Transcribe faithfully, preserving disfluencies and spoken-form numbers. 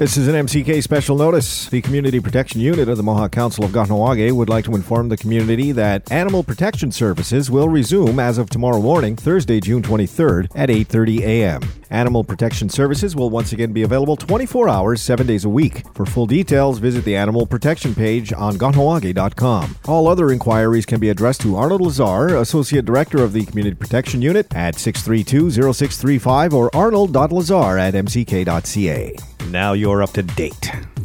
This is an M C K special notice. The Community Protection Unit of the Mohawk Council of Kahnawake would like to inform the community that animal protection services will resume as of tomorrow morning, Thursday, June twenty-third at eight thirty a.m. Animal protection services will once again be available twenty-four hours, seven days a week. For full details, visit the animal protection page on kahnawake dot com. All other inquiries can be addressed to Arnold Lazar, Associate Director of the Community Protection Unit at six three two, zero six three five or arnold dot lazar at m c k dot c a. Now you're up to date.